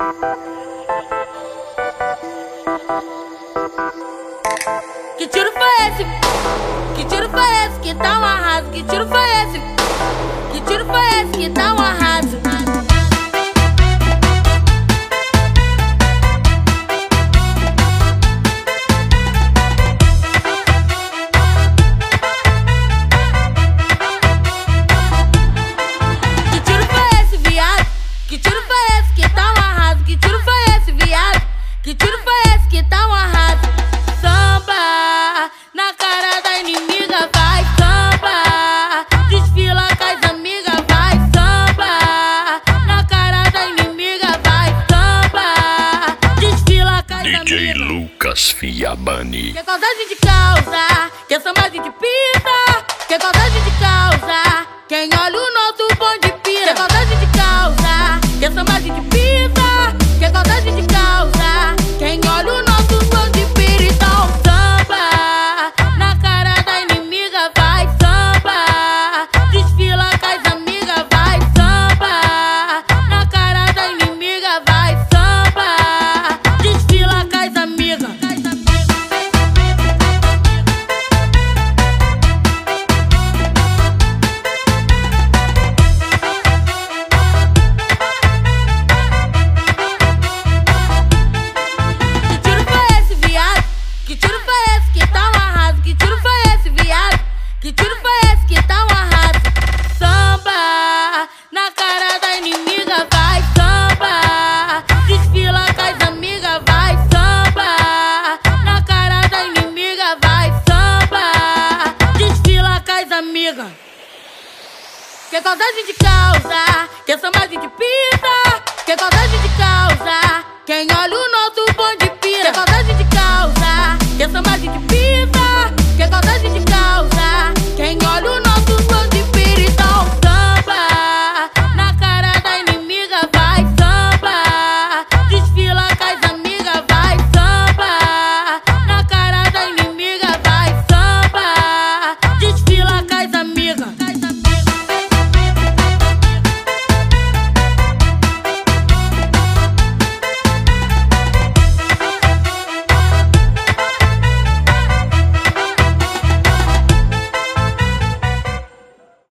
Que tiro foi esse? Que tiro foi esse que tá um arraso? Que tiro foi esse? Que tiro foi esse que tá um arraso? Que tiro foi esse, viado? Que tiro foi esse que tá um arraso? Que tiro foi esse, viado? Que tiro foi esse que tá um arraso? Samba na cara da inimiga, vai samba. Desfila com as amigas, vai samba. Na cara da inimiga, vai samba. Desfila com as amigas. DJ Lucas Fiabani. Que saudade de causa, que samba de pisa. Que saudade de causa, quem olha o nosso bonde pira. Que saudade de causa, que samba de pisa. Que saudade de causa, quem olha o nosso bonde pira. Então samba na cara da inimiga, vai samba. Desfila com as amigas, vai samba. Na cara da inimiga, vai samba. Desfila com as amigas. Que tiro foi esse que tá um arraso? Que tiro foi esse, viado? Que tiro foi esse que tá um arraso? Samba na cara da inimiga, vai samba. Desfila com as amigas, vai samba. Na cara da inimiga, vai samba. Desfila com as amigas. Que saudade de causa, que samba de pisa. Que saudade de causa, quem olha o